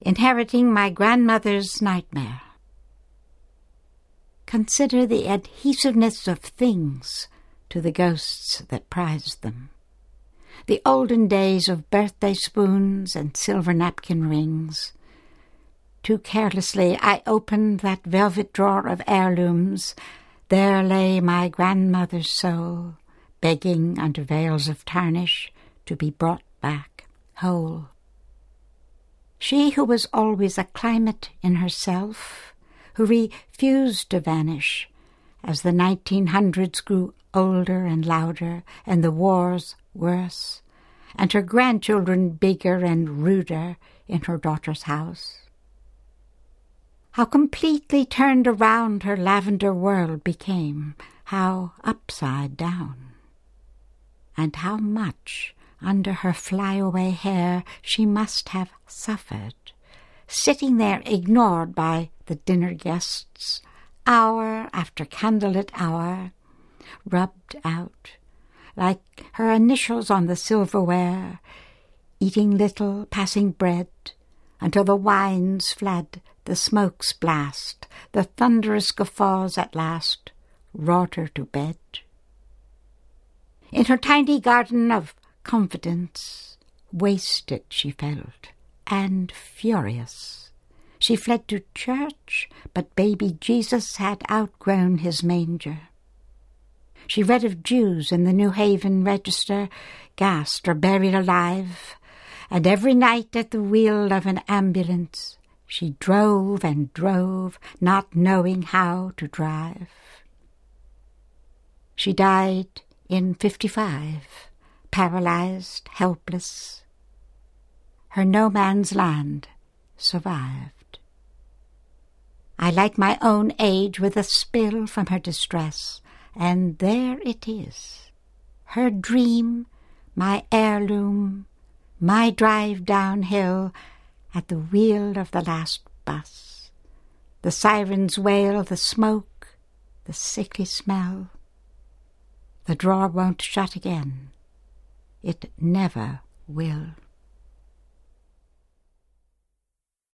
inheriting my grandmother's nightmare. Consider the adhesiveness of things to the ghosts that prized them. The olden days of birthday spoons and silver napkin rings. Too carelessly I opened that velvet drawer of heirlooms. There lay my grandmother's soul, begging under veils of tarnish to be brought back whole. She who was always a climate in herself, who refused to vanish as the 1900s grew older and louder and the wars worse, and her grandchildren bigger and ruder in her daughter's house. How completely turned around her lavender world became, how upside down. And how much under her flyaway hair she must have suffered, sitting there ignored by the dinner guests, hour after candlelit hour, rubbed out, like her initials on the silverware, eating little passing bread, until the wines fled, the smokes blast, the thunderous guffaws at last wrought her to bed. In her tiny garden of confidence, wasted she felt, and furious. She fled to church, but baby Jesus had outgrown his manger. She read of Jews in the New Haven Register, gassed or buried alive, and every night at the wheel of an ambulance she drove and drove, not knowing how to drive. She died in 55, paralyzed, helpless. Her no-man's land survived. I light my own age with a spill from her distress, and there it is, her dream, my heirloom, my drive downhill at the wheel of the last bus. The sirens wail, the smoke, the sickly smell. The drawer won't shut again. It never will.